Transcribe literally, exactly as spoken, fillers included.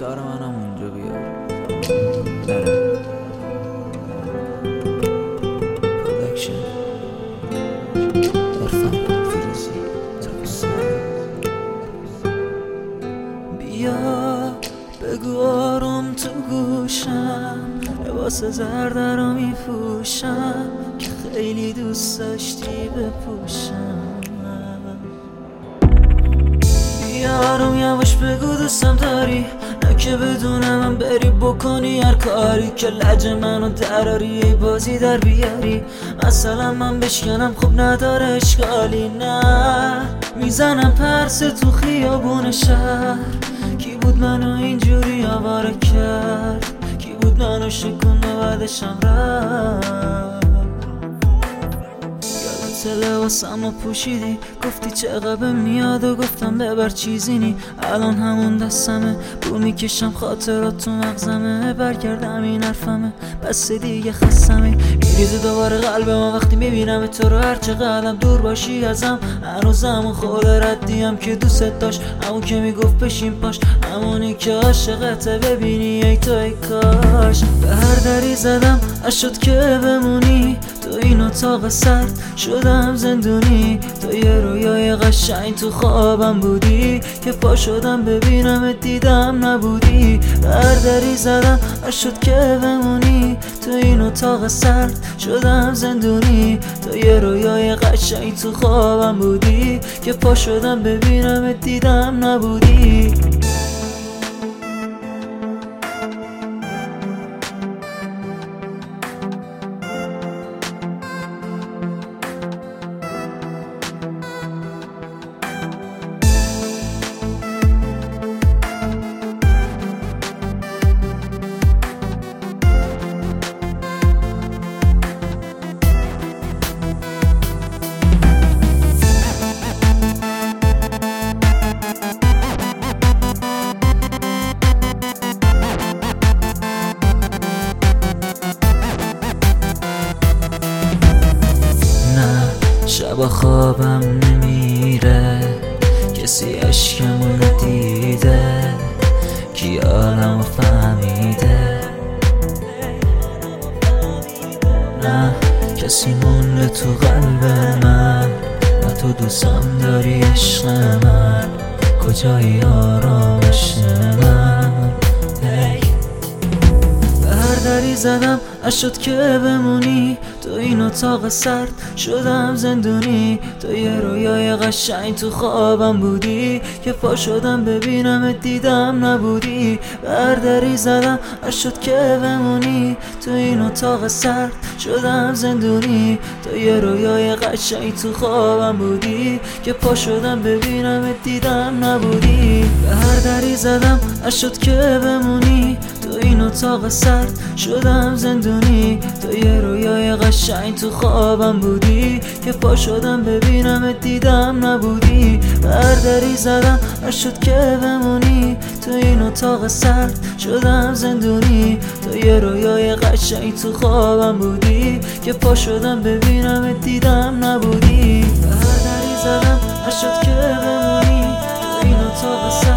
شعر منم اونجا بیار. نره پرودکشن عرفان فیروزی بیا بگو آروم تو گوشم، لباس زرد رو میپوشم که خیلی دوست داشتی بپوشم. بیا آروم یواش بگو دوستم داری، نه که بدونم من بری بکنی هر کاری که لج منو دراری ای بازی در بیاری. مثلا من بشکنم خب نداره اشکالی، نه میزنم پرس تو خیابون شهر. کی بود منو اینجوری آواره کرد، کی بود منو شکند و بعدشم رفت. یادت لباسمو پوشیدی گفتی چقدر میاد و گفتم ببر چیزی نی. الان همون دستمه بو میکشم خاطرات تو مغزمه، برگردم این حرفمه بس دیگه خستمه. میریزه دوباره قلب ما وقتی میبینم تو رو، هر چقدرم دور باشی ازم هنوزم اون خود ردیم که دوست داشت، همون که میگفت بشین پاش، همونی که عاشقته ببینی ای تو ای کاش. به هر دری زدم اشد که بمونی تو این اتاق سرد، شدم زندونی تو یه رویای قشنگ تو خوابم بودی که پا شدم ببینم دیدم نبودی. به هر دری زدم اشد که بمونی تو این اتاق سرد، شدم زندونی تو یه رویای قشنگ تو خوابم بودی که پا شدم ببینم دیدم نبودی. شب خوابم نمیره، کسی عشقمو ندیده، کی عالمو فهمیده. نه کسی مونده تو قلب من، و تو دوستم داری عشق من، کجایی آرامش من. به هر دری زدم اشد که بمونی تو این اتاق سرد، شدم زندونی تو یه رویای قشنگ تو خوابم بودی که پا شدم ببینم دیدم نبودی. به هر دری زدم اشد که بمونی تو این اتاق سرد، شدم زندونی تو یه رویای قشنگ تو خوابم بودی که پا شدم ببینم دیدم نبودی. به هر دری زدم اشد که بمونی تو این اتاق سرد، شدم زندونی تو یه رویای قشنگ تو خوابم بودی که پا شدم ببینم دیدم نبودی. به هر دری زدم اشد که بمونی تو این اتاق سرد، شدم زندونی تو یه رویای قشنگ تو خوابم بودی که پا شدم ببینم دیدم نبودی. به هر دری زدم اشد که بمونی تو این اتاق سرد،